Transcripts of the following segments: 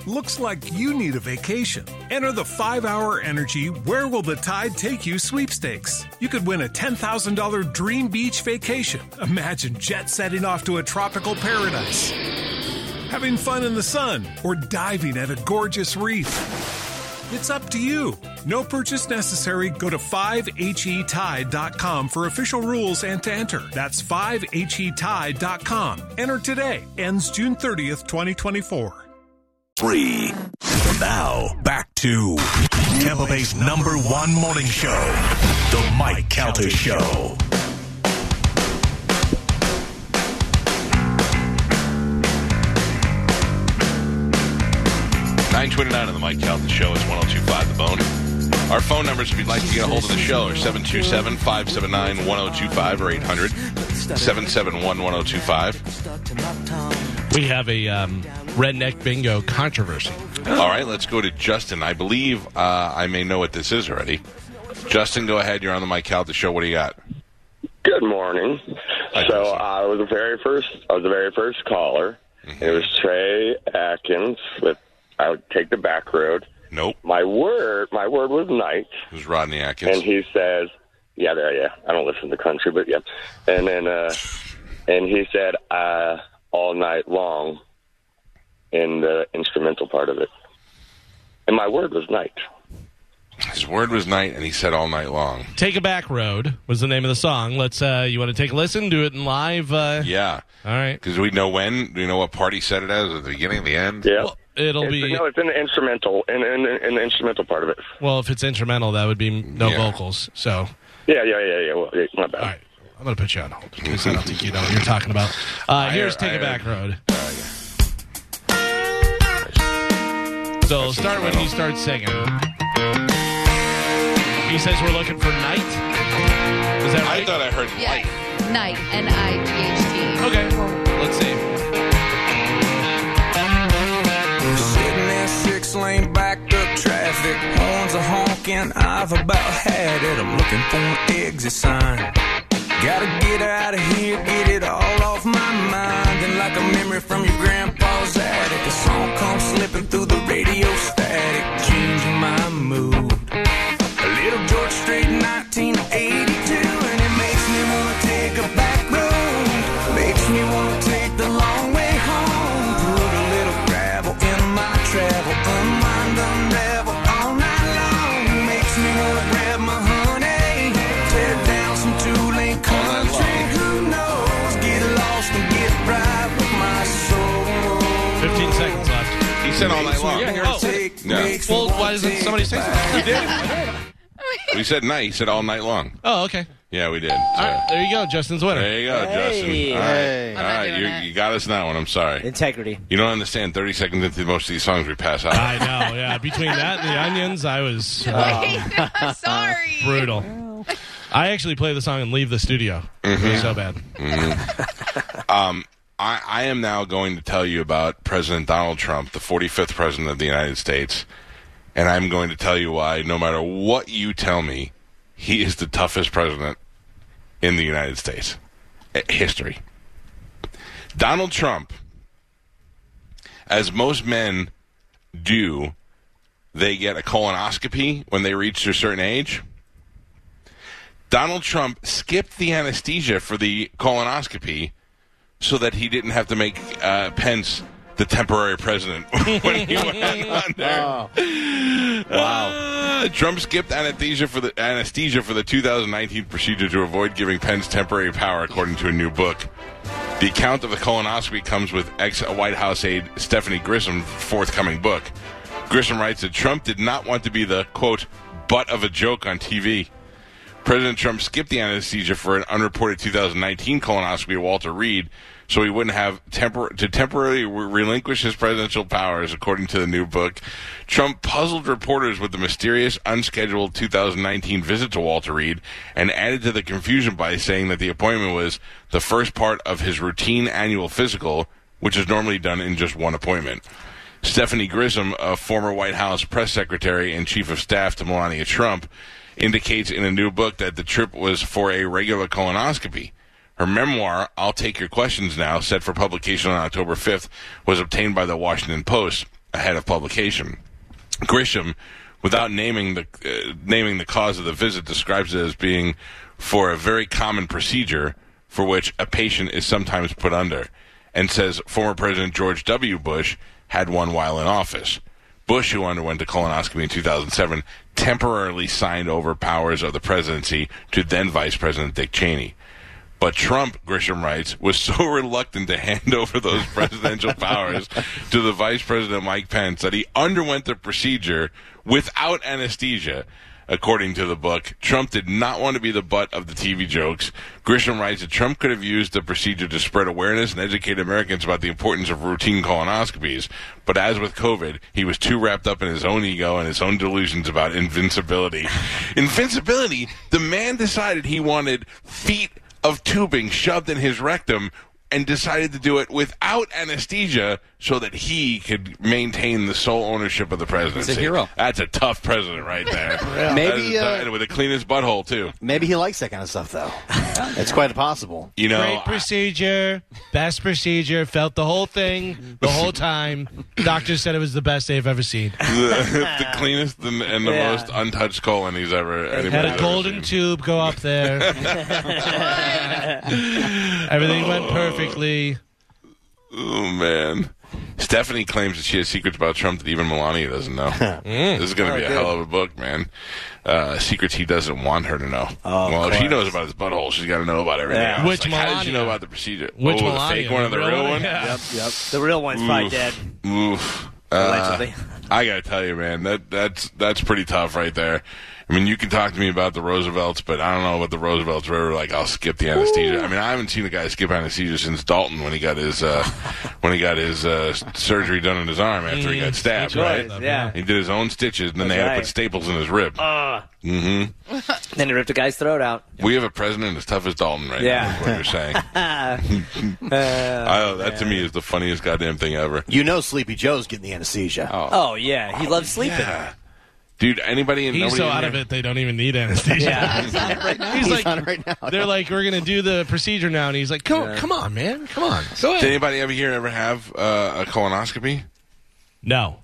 Looks like you need a vacation. Enter the 5-Hour Energy Where Will the Tide Take You sweepstakes. You could win a $10,000 dream beach vacation. Imagine jet setting off to a tropical paradise, having fun in the sun, or diving at a gorgeous reef. It's up to you. No purchase necessary. Go to 5HETide.com for official rules and to enter. That's 5HETide.com. Enter today. Ends June 30th, 2024. 3. Now, back to Tampa Bay's #1 morning show, The Mike Calta Show. $9:29 on The Mike Calta Show. It's 102.5 The Bone. Our phone numbers, if you'd like to get a hold of the show, are 727-579-1025 or 800-771-1025. We have a redneck bingo controversy. All right, let's go to Justin. I believe I may know what this is already. Justin, go ahead. You're on the Mike Calta Show. What do you got? Good morning. I was the very first caller. Mm-hmm. It was Trey Atkins with I would take the back road. Nope. My word was night. It was Rodney Atkins. And he says, yeah. I don't listen to country, but yeah. And then, and he said, all night long in the instrumental part of it. And my word was night. His word was night, and he said all night long. Take a Back Road was the name of the song. Let's. You want to take a listen? Do it in live? Yeah. All right. Because we know when. Do you know what part he said it as? At the beginning, the end? Yeah. Well, it's in the instrumental, in the instrumental part of it. Well, if it's instrumental, that would be no vocals. So. Yeah. Well, not bad. All right. I'm going to put you on hold because I don't think you know what you're talking about. Here's Take a Back Road. So we'll start when he starts singing. He says we're looking for night. Is that right? I thought I heard light. Night, N-I-G-H-T. Okay, let's see. Sitting in 6-lane backed up traffic, horns are honking, I've about had it. I'm looking for an exit sign. Gotta get out of here, get it all off my mind. And like a memory from your grandpa's attic, a song comes slipping through the radio static, changing my mood. A little George Strait, 1982, and it makes me wanna take a back road. Makes me wanna take the long way home. Put a little gravel in my travel, unwind, unravel all night long. Makes me wanna grab my honey, tear down some two-lane country. Who knows? Get lost and get right with my soul. 15 seconds left. He said all night long. Well, why doesn't somebody say something? You did. We said night. He said all night long. Oh, okay. Yeah, we did. All right, there you go. Justin's winner. There you go, Justin. All right. You got us in that one. I'm sorry. Integrity. You don't understand. 30 seconds into most of these songs, we pass out. I know, yeah. Between that and the Onions, I was Sorry. brutal. I actually play the song and leave the studio. It was so bad. I am now going to tell you about President Donald Trump, the 45th President of the United States, and I'm going to tell you why, no matter what you tell me, he is the toughest president in the United States. History. Donald Trump, as most men do, they get a colonoscopy when they reach a certain age. Donald Trump skipped the anesthesia for the colonoscopy so that he didn't have to make Pence the temporary president when he went on there. Wow. Trump skipped anesthesia for the 2019 procedure to avoid giving Pence temporary power, according to a new book. The account of the colonoscopy comes with ex-White House aide Stephanie Grissom's forthcoming book. Grissom writes that Trump did not want to be the, quote, butt of a joke on TV. President Trump skipped the anesthesia for an unreported 2019 colonoscopy at Walter Reed so he wouldn't have to temporarily relinquish his presidential powers, according to the new book. Trump puzzled reporters with the mysterious, unscheduled 2019 visit to Walter Reed and added to the confusion by saying that the appointment was the first part of his routine annual physical, which is normally done in just one appointment. Stephanie Grissom, a former White House press secretary and chief of staff to Melania Trump, indicates in a new book that the trip was for a regular colonoscopy. Her memoir, I'll Take Your Questions Now, set for publication on October 5th, was obtained by the Washington Post. ahead of publication. Grisham, without naming the cause of the visit, describes it as being for a very common procedure for which a patient is sometimes put under, and says former President George W. Bush had one while in office. Bush, who underwent a colonoscopy in 2007, temporarily signed over powers of the presidency to then Vice President Dick Cheney. But Trump, Grisham writes, was so reluctant to hand over those presidential powers to the Vice President Mike Pence that he underwent the procedure without anesthesia. According to the book, Trump did not want to be the butt of the TV jokes. Grisham writes that Trump could have used the procedure to spread awareness and educate Americans about the importance of routine colonoscopies. But as with COVID, he was too wrapped up in his own ego and his own delusions about invincibility. Invincibility? The man decided he wanted feet of tubing shoved in his rectum and decided to do it without anesthesia so that he could maintain the sole ownership of the presidency. He's a hero. That's a tough president right there. Maybe and with the cleanest butthole, too. Maybe he likes that kind of stuff, though. It's quite possible. You know, Great procedure, best procedure, felt the whole thing the whole time. Doctor said it was the best they've ever seen. the cleanest and the most untouched colon he's ever Had a golden tube go up there. Everything went perfectly. Oh, man. Stephanie claims that she has secrets about Trump that even Melania doesn't know. This is going to be a hell of a book, man. Secrets he doesn't want her to know. Well, if she knows about his butthole, she's got to know about everything else. Which How did Melania? she know about the procedure? Which the Melania? fake one or the real one? Yeah. Yep. The real one's probably dead. Oof. Allegedly. I got to tell you, man, that's pretty tough right there. I mean, you can talk to me about the Roosevelts, but I don't know about the Roosevelts where like I'll skip the anesthesia. I mean, I haven't seen a guy skip anesthesia since Dalton when he got his surgery done on his arm after he got stabbed. Right? Yeah. He did his own stitches, and then they had to put staples in his rib. Then he ripped a guy's throat out. We have a president as tough as Dalton right now, is what you're saying. That to me is the funniest goddamn thing ever. You know Sleepy Joe's getting the anesthesia. Oh yeah. He loves sleeping. Yeah. Dude, anybody in He's so out of it, they don't even need anesthesia. Yeah. He's like, on it right now. they're like, we're going to do the procedure now. And he's like, come on, man. Come on. Go Did ahead. anybody ever have a colonoscopy? No.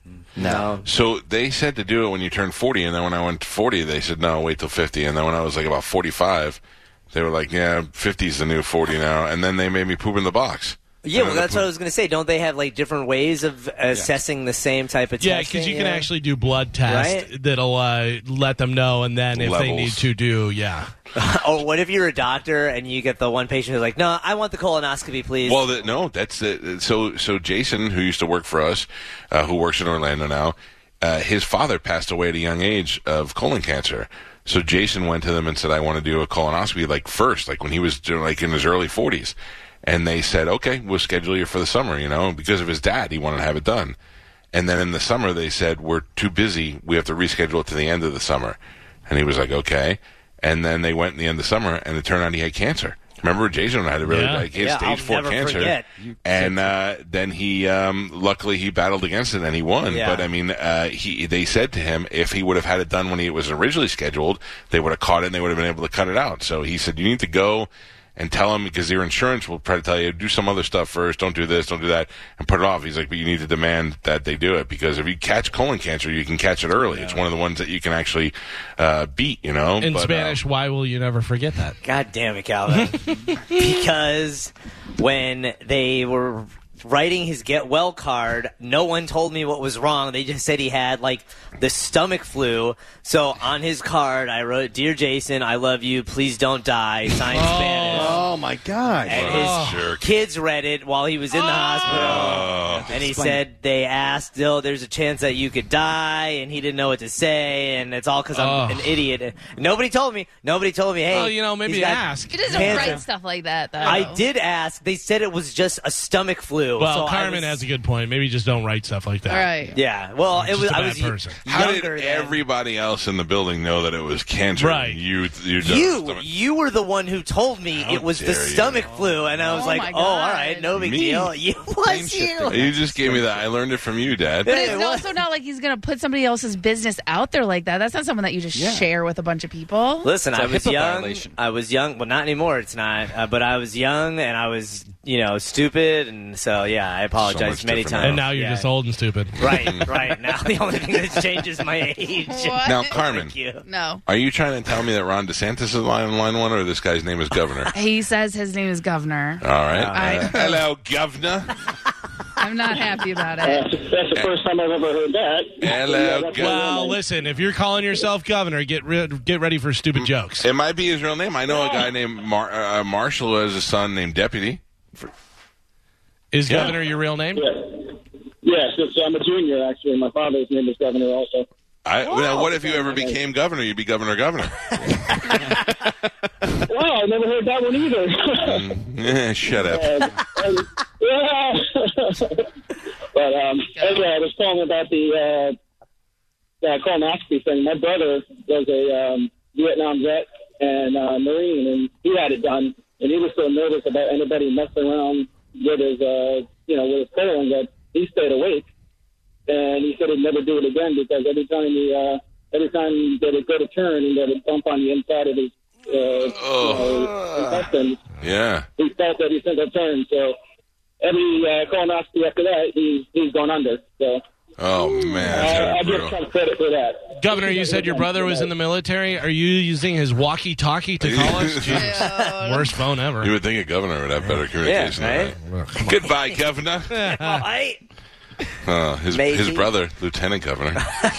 So they said to do it when you turn 40, and then when I went to 40, they said, no, wait till 50. And then when I was like about 45, they were like, yeah, 50's the new 40 now. And then they made me poop in the box. Yeah, well, that's what I was going to say. Don't they have like different ways of assessing the same type of testing? Yeah, because you can actually do blood tests that'll let them know, and then if they need to do, Or what if you're a doctor and you get the one patient who's like, no, I want the colonoscopy, please. Well, that's it. So Jason, who used to work for us, who works in Orlando now, his father passed away at a young age of colon cancer. So Jason went to them and said, I want to do a colonoscopy first, when he was in his early 40s. And they said, okay, we'll schedule you for the summer, because of his dad, he wanted to have it done. And then in the summer, they said, we're too busy. We have to reschedule it to the end of the summer. And he was like, okay. And then they went in the end of the summer, and it turned out he had cancer. Remember, Jason had he had stage 4 cancer. Forget. And then he, luckily, he battled against it, and he won. Yeah. But, I mean, they said to him, if he would have had it done when it was originally scheduled, they would have caught it, and they would have been able to cut it out. So he said, you need to go and tell them, because your insurance will try to tell you, do some other stuff first, don't do this, don't do that, and put it off. He's like, but you need to demand that they do it, because if you catch colon cancer, you can catch it early. It's one of the ones that you can actually beat, In Spanish, why will you never forget that? God damn it, Calvin. Because when they were writing his get well card, no one told me what was wrong. They just said he had the stomach flu. So on his card I wrote, Dear Jason, I love you, please don't die, signed Spanish. Oh my gosh. And his kids read it while he was in the hospital. And he said they asked, there's a chance that you could die, and he didn't know what to say, and it's all because I'm an idiot. Nobody told me, hey. Well, maybe ask. He doesn't write stuff like that, though. I did ask. They said it was just a stomach flu. Well, so Carmen has a good point. Maybe just don't write stuff like that. All right. Yeah. Well, I was I was person. How did younger than- everybody else in the building know that it was cancer? Right. You were the one who told me it was the stomach flu, and I was like, my oh, all God. right, no big Me? deal. It was you. You just gave me that. I learned it from you, Dad. But it's also not like he's going to put somebody else's business out there like that. That's not someone that you just share with a bunch of people. Listen, I was HIPAA young. violation. I was young. Well, not anymore. It's not. But I was young, and I was stupid, and so I apologize So much many different times. And now you're just old and stupid. Right. Now the only thing that changes my age. What? Now, Carmen, Thank you. No. are you trying to tell me that Ron DeSantis is line one, or this guy's name is Governor? He says his name is Governor. All right. I- Hello, Governor. I'm not happy about it. That's the first time I've ever heard that. Hello, that's Governor. Well, listen, if you're calling yourself governor, get ready for stupid jokes. It might be his real name. I know a guy named Marshall who has a son named Deputy. Is governor your real name? Yes, I'm a junior, actually. My father's name is Governor also. Now, what if you ever became governor? You'd be governor. Wow, I never heard that one either. Shut up. Yeah. But anyway, I was calling about the colonoscopy thing. My brother was a Vietnam vet and Marine, and he had it done, and he was so nervous about anybody messing around with his, with his colon that he stayed awake. And he said he'd never do it again because every time that it go to turn and that it bump on the inside of his intestines, he felt every single turn. So every colonoscopy after that, he's gone under. So I give some credit for that. Governor, you said your brother was in the military. Are you using his walkie-talkie to call us? Jeez. Worst phone ever. You would think a governor would have better communication than that. Goodbye, Governor. His brother, Lieutenant Governor.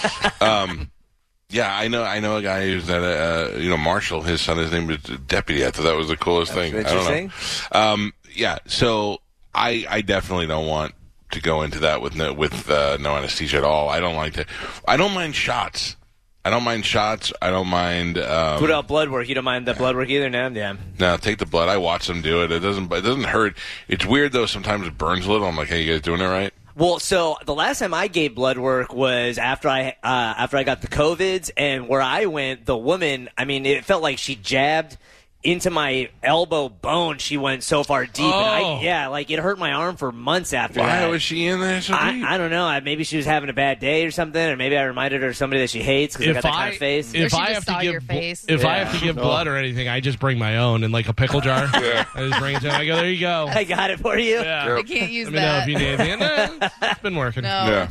I know a guy who's at Marshall. His son, his name was Deputy. I thought that was the coolest thing. I don't know. So I definitely don't want to go into that with no anesthesia at all. I don't mind shots. I don't mind. What about blood work? You don't mind the blood work either, no? Yeah. No, take the blood. I watch them do it. It doesn't hurt. It's weird though. Sometimes it burns a little. I'm like, hey, you guys doing it right? Well, so the last time I gave blood work was after I got the COVIDs, and where I went, the woman, it felt like she jabbed into my elbow bone. She went so far deep, and it hurt my arm for months after that. Why was she in there so deep? I don't know. Maybe she was having a bad day or something, or maybe I reminded her of somebody that she hates because I got that kind of face. If I have to give blood or anything, I just bring my own in like a pickle jar. I just bring it to him. I go, there you go. I got it for you. I can't use Let me know if you need anything. It's been working. No.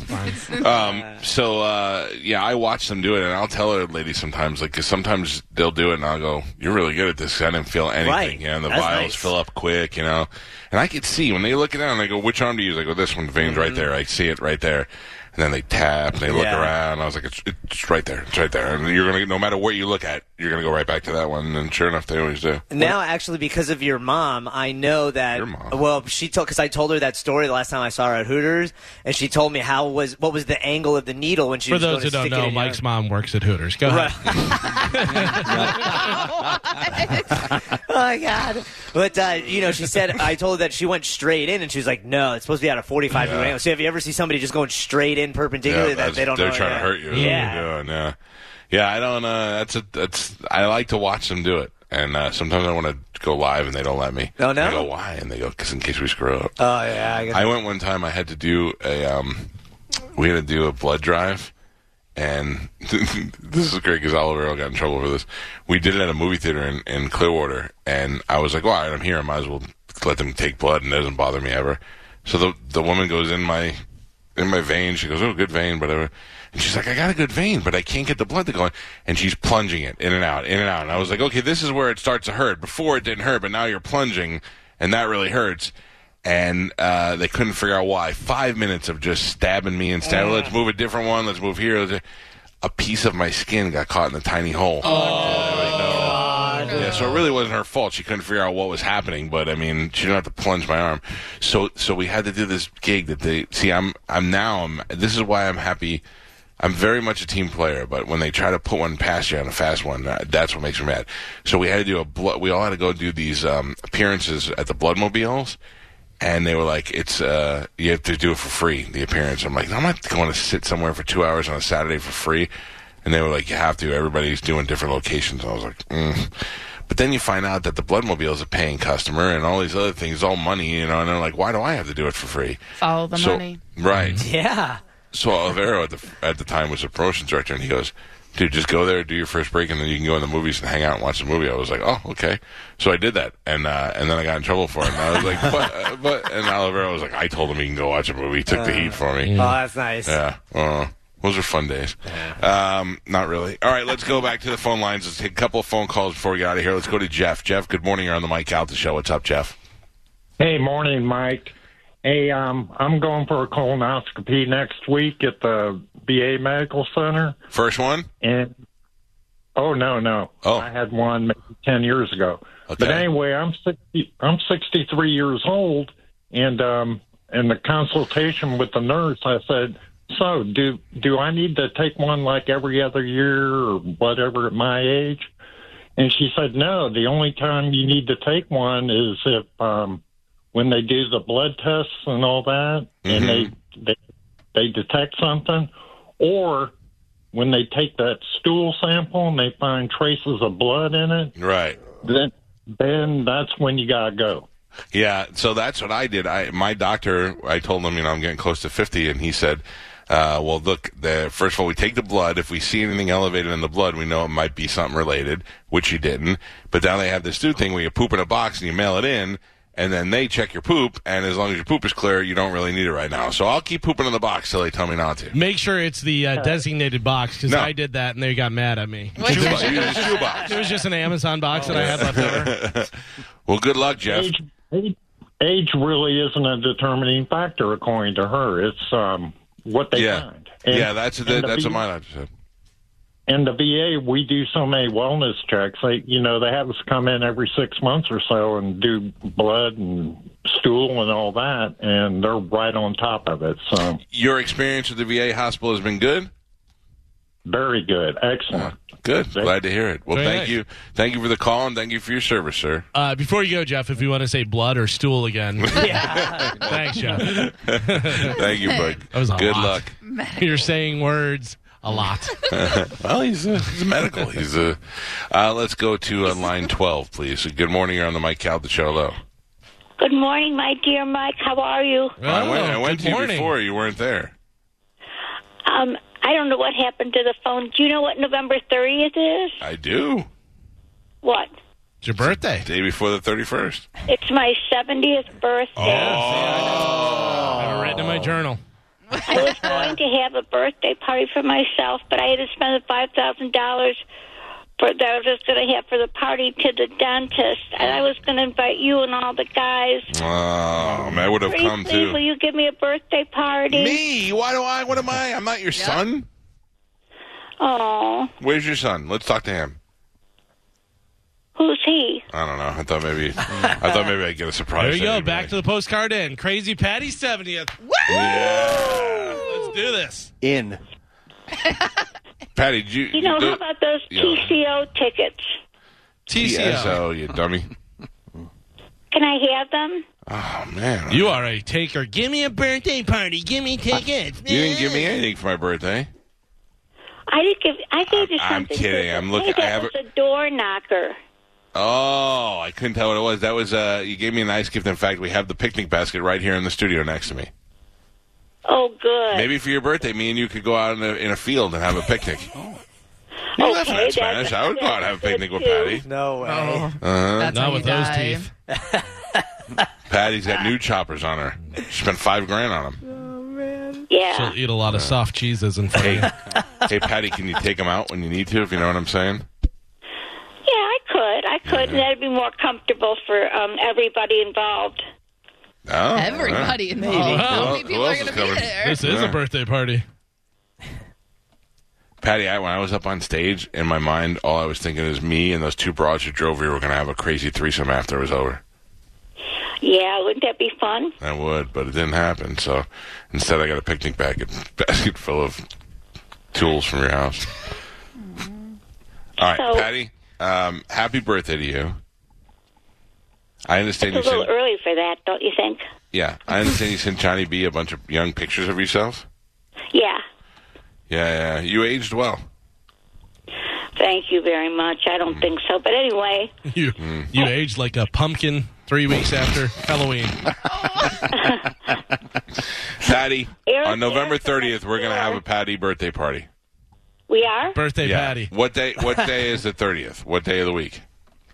I watch them do it, and I'll tell her ladies sometimes, because sometimes they'll do it, and I'll go, "You're really good at this." I didn't feel anything. Right. And the That's vials nice. fill up quick, And I could see when they look it down, and they go, "Which arm do you use?" I go, "This one, veins right there." I see it right there. And then they tap, and they look around. And I was like, it's right there. It's right there. And you're going to, no matter what you look at, you're going to go right back to that one. And sure enough, they always do. Now, actually, because of your mom, I know that. Your mom? Well, because I told her that story the last time I saw her at Hooters, and she told me what was the angle of the needle when she For was going those to who don't stick it know, in Mike's mom works at Hooters. Go ahead. Oh my God! But she said I told her that she went straight in, and she was like, "No, it's supposed to be at a 45-degree angle." So, if you ever see somebody just going straight in perpendicularly, that they don't know. They're trying to hurt you. Yeah. I don't. I like to watch them do it, and sometimes I want to go live, and they don't let me. Oh no! I go, why? And they go, because in case we screw up. Oh yeah. I went one time. I had to do we had to do a blood drive. And this is great because Oliver got in trouble for this. We did it at a movie theater in Clearwater, and I was like, well, all right, I'm here. I might as well let them take blood, and it doesn't bother me ever. So the woman goes in my vein. She goes, oh, good vein, whatever. And she's like, I got a good vein, but I can't get the blood to go in. And she's plunging it in and out, in and out. And I was like, okay, this is where it starts to hurt. Before it didn't hurt, but now you're plunging, and that really hurts. And they couldn't figure out why. 5 minutes of just stabbing me and stabbing. Let's move a different one. Let's move here. A piece of my skin got caught in a tiny hole. Yeah, so it really wasn't her fault. She couldn't figure out what was happening. But I mean, she didn't have to plunge my arm. So we had to do this gig that they see. This is why I'm happy. I'm very much a team player, but when they try to put one past you on a fast one, that's what makes me mad. So we had to do we all had to go do these appearances at the Bloodmobiles. And they were like, "It's you have to do it for free, the appearance." I'm like, "I'm not going to sit somewhere for 2 hours on a Saturday for free." And they were like, "You have to. Everybody's doing different locations." And I was like, But then you find out that the Bloodmobile is a paying customer and all these other things, all money, And they're like, "Why do I have to do it for free?" Follow the money. Right. Yeah. So Olivero at the time was the promotions director, and he goes, dude, just go there, do your first break, and then you can go in the movies and hang out and watch the movie. I was like, oh, okay. So I did that, and then I got in trouble for it. And I was like, but and Oliver was like, I told him he can go watch a movie. He took the heat for me. Oh, that's nice. Yeah. Those are fun days. Not really. All right, let's go back to the phone lines. Let's take a couple of phone calls before we get out of here. Let's go to Jeff. Jeff, good morning. You're on the Mike Calta Show. What's up, Jeff? Hey, morning, Mike. Hey, I'm going for a colonoscopy next week at the VA Medical Center. First one? And no. Oh. I had one maybe 10 years ago. Okay. But anyway, I'm 63 years old, and in the consultation with the nurse, I said, so do I need to take one like every other year or whatever at my age? And she said, no, the only time you need to take one is if when they do the blood tests and all that, and they detect something, or when they take that stool sample and they find traces of blood in it, right? Then that's when you gotta go. Yeah, so that's what I did. My doctor, I told him, I'm getting close to 50, and he said, well, look, first of all, we take the blood. If we see anything elevated in the blood, we know it might be something related, which he didn't. But now they have this new thing where you poop in a box and you mail it in, and then they check your poop, and as long as your poop is clear, you don't really need it right now. So I'll keep pooping in the box till they tell me not to. Make sure it's the designated box, because I did that, and they got mad at me. It was just an Amazon box that I had left over. Well, good luck, Jeff. Age really isn't a determining factor, according to her. It's what they find. And, that's what my doctor said. And the VA, we do so many wellness checks. They have us come in every 6 months or so and do blood and stool and all that, and they're right on top of it. So your experience with the VA hospital has been good? Very good. Excellent. Good. Glad to hear it. Well, Very thank nice. you. Thank you for the call, and thank you for your service, sir. Before you go, Jeff, if you want to say blood or stool again. Thanks, Jeff. Thank you, bud. That was a good lot. luck. You're saying words a lot. Well, he's medical. Let's go to line 12, please. Good morning. You're on the Mike Calta Show. Hello. Good morning, my dear Mike. How are you? I went to you before. You weren't there. I don't know what happened to the phone. Do you know what November 30th is? I do. What? It's your birthday. Day before the 31st. It's my 70th birthday. I have it written in my journal. I was going to have a birthday party for myself, but I had to spend the $5,000 that I was just going to have for the party to the dentist, and I was going to invite you and all the guys. I would have come too. Will you give me a birthday party? Me? What am I? I'm not your son. Oh. Where's your son? Let's talk to him. Who's he? I don't know. I thought maybe I'd get a surprise. There you go. Back to the postcard in. Crazy Patty's 70th. Woo! Yeah. Let's do this. In. Patty, how about those TCO tickets? TCO, you dummy. Can I have them? Oh, man. You are a taker. Give me a birthday party. Give me tickets. You didn't give me anything for my birthday. I gave you something. I'm kidding. I'm looking. That was a door knocker. Oh, I couldn't tell what it was. That was, you gave me a nice gift. In fact, we have the picnic basket right here in the studio next to me. Oh, good. Maybe for your birthday, me and you could go out in a field and have a picnic. Okay, that's Spanish. I would go out and have a picnic with Patty. No way. That's Not how with you those die. teeth. Patty's got new choppers on her. She spent $5,000 on them. Yeah. She'll eat a lot of soft cheeses in front of you. Hey, Patty, can you take them out when you need to, if you know what I'm saying? I could. And that'd be more comfortable for everybody involved. Oh, Everybody involved. How many people are going to be there? This is a birthday party. Patty, when I was up on stage, in my mind, all I was thinking is me and those two broads who drove here were going to have a crazy threesome after it was over. Yeah, wouldn't that be fun? I would, but it didn't happen. So instead, I got a picnic basket full of tools from your house. All right, So- Patty, happy birthday to you. I understand It's a little early for that, don't you think? Yeah, I understand you sent Johnny B a bunch of young pictures of yourself. Yeah. Yeah, you aged well. Thank you very much. I don't think so. But anyway. You aged like a pumpkin 3 weeks after Halloween. Patty, on November 30th, we're going to have a Patty birthday party. We are? Birthday Patty. What day is the 30th? What day of the week?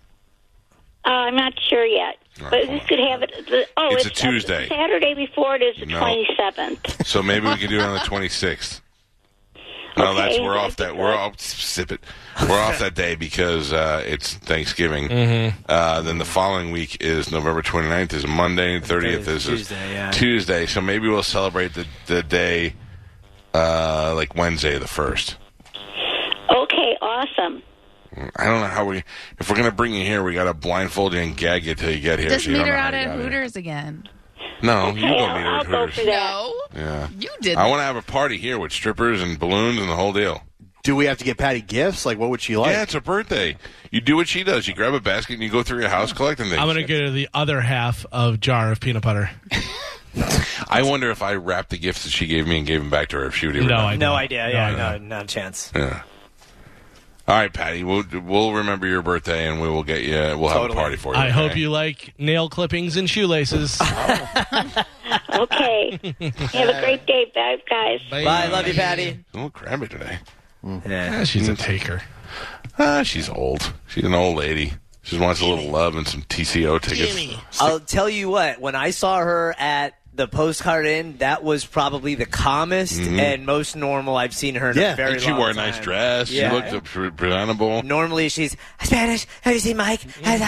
I'm not sure yet. Right, But we could have it. It's a Tuesday. Saturday before it is the 27th. So maybe we can do it on the 26th. No, Okay, we're off that. We're off. Sip it. We're off that day because it's Thanksgiving. Then the following week is November 29th is Monday. 30th is Tuesday. So maybe we'll celebrate the day like Wednesday the 1st. Okay, awesome. I don't know how if we're going to bring you here, we got to blindfold you and gag you till you get here. Just so you meet don't her know how out you at got here. Hooters again. No, Okay, you go meet her I'll at go Hooters. for that. No, Yeah. you did. I want to have a party here with strippers and balloons and the whole deal. Do we have to get Patty gifts? Like, what would she like? Yeah, it's her birthday. You do what she does. You grab a basket and you go through your house collecting things. I'm going to get her the other half of jar of peanut butter. I wonder if I wrapped the gifts that she gave me and gave them back to her, if she would even No know. idea. No idea. Yeah, not a chance. Yeah. All right, Patty. We'll remember your birthday and we will get you. We'll have a party for you. I okay? hope you like nail clippings and shoelaces. Okay. Have a great day, guys. Bye. Love you, Patty. A little crabby today. Yeah, she's a taker. She's old. She's an old lady. She just wants a little love and some TCO tickets. I'll tell you what. When I saw her at the Postcard Inn, that was probably the calmest and most normal I've seen her in a very long time. She wore a nice dress. Yeah. She looked presentable. Normally she's Spanish. Have you seen Mike?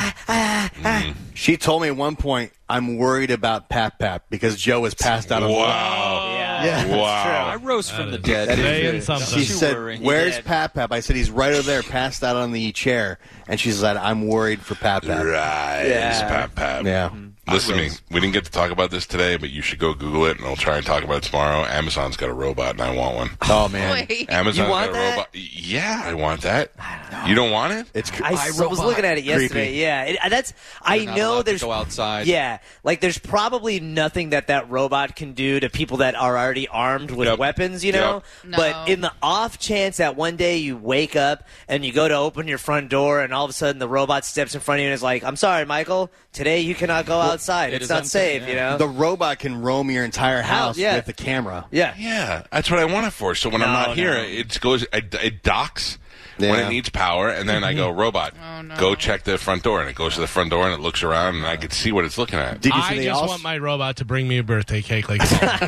She told me at one point, I'm worried about Pap because Joe was passed out on the Wow. Yeah. Wow. I rose from the dead. Saying something. She said, "Where's Pap?" I said, "He's right over there, passed out on the chair." And she said, "I'm worried for Pap." Right. Pap. Yeah. Listen to me. We didn't get to talk about this today, but you should go Google it, and I'll try and talk about it tomorrow. Amazon's got a robot, and I want one. Oh, man. Amazon's You want got a robot. Yeah, I want that. You don't want it? It's I was looking at it yesterday. Creepy. Yeah, I know there's go outside. Yeah, like there's probably nothing that robot can do to people that are already armed with weapons, you know. No. But in the off chance that one day you wake up and you go to open your front door, and all of a sudden the robot steps in front of you and is like, "I'm sorry, Michael. Today you cannot go outside. It's not safe." You know, the robot can roam your entire house with the camera. Yeah, that's what I want it for. So when I'm not here, it docks when it needs power, and then I go, robot, go check the front door, and it goes to the front door and it looks around, and I can see what it's looking at. I just want my robot to bring me a birthday cake like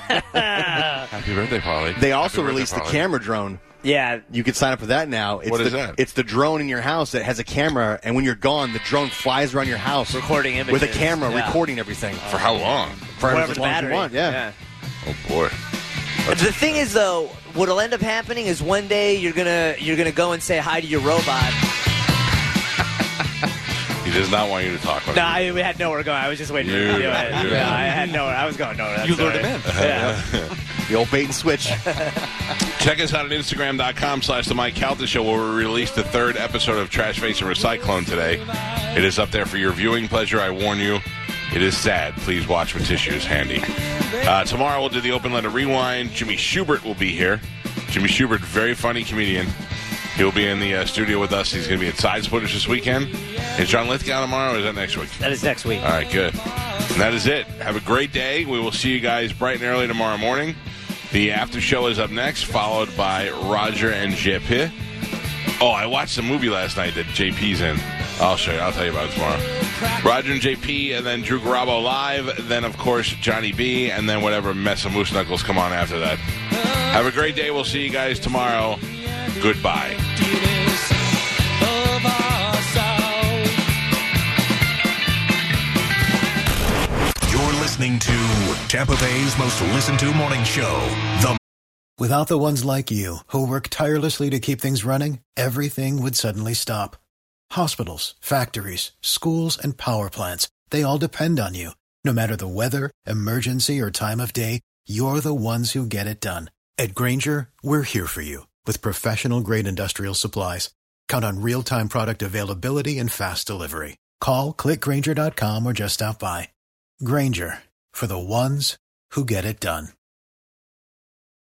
Happy birthday, Polly. They also released the camera drone. Yeah. You can sign up for that now. It's What is that? It's the drone in your house that has a camera, and when you're gone, the drone flies around your house. Recording images. With a camera, Yeah. recording everything. For how long? For Whatever as the long as battery. you want, yeah. Oh, boy. The thing is, though, what'll end up happening is one day you're gonna go and say hi to your robot. He does not want you to talk about No, we had nowhere to go. I was just waiting for you to do it. Yeah, I had nowhere. I was going nowhere. You lured him in. Yeah. The old bait and switch. Check us out at Instagram.com/The Mike Calta Show, where we released the 3rd episode of Trash Face and Recyclone today. It is up there for your viewing pleasure. I warn you, it is sad. Please watch with tissues handy. Tomorrow we'll do the Open Letter Rewind. Jimmy Schubert will be here. Jimmy Schubert, very funny comedian. He'll be in the studio with us. He's going to be at Side Splitters this weekend. Is John Lithgow tomorrow, or is that next week? That is next week. All right, good. And that is it. Have a great day. We will see you guys bright and early tomorrow morning. The after show is up next, followed by Roger and JP. Oh, I watched a movie last night that JP's in. I'll show you. I'll tell you about it tomorrow. Roger and JP, and then Drew Garabo live. Then, of course, Johnny B, and then whatever mess of Moose Knuckles come on after that. Have a great day. We'll see you guys tomorrow. Goodbye. You're listening to Tampa Bay's most listened to morning show, The Without the ones like you, who work tirelessly to keep things running, everything would suddenly stop. Hospitals, factories, schools, and power plants, they all depend on you. No matter the weather, emergency, or time of day, you're the ones who get it done. At Grainger, we're here for you with professional-grade industrial supplies. Count on real-time product availability and fast delivery. Call, click Grainger.com, or just stop by. Grainger, for the ones who get it done.